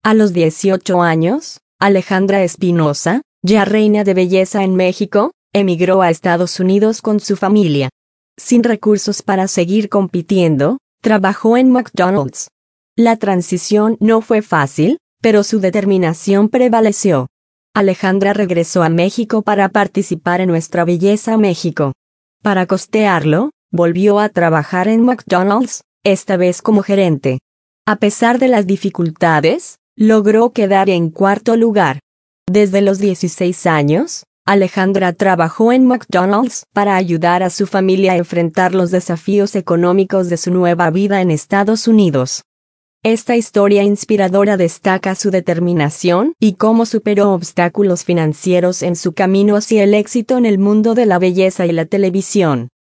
A los 18 años, Alejandra Espinosa, ya reina de belleza en México, emigró a Estados Unidos con su familia. Sin recursos para seguir compitiendo, trabajó en McDonald's. La transición no fue fácil, pero su determinación prevaleció. Alejandra regresó a México para participar en Nuestra Belleza México. Para costearlo, volvió a trabajar en McDonald's, esta vez como gerente. A pesar de las dificultades, logró quedar en cuarto lugar. Desde los 16 años, Alejandra trabajó en McDonald's para ayudar a su familia a enfrentar los desafíos económicos de su nueva vida en Estados Unidos. Esta historia inspiradora destaca su determinación y cómo superó obstáculos financieros en su camino hacia el éxito en el mundo de la belleza y la televisión.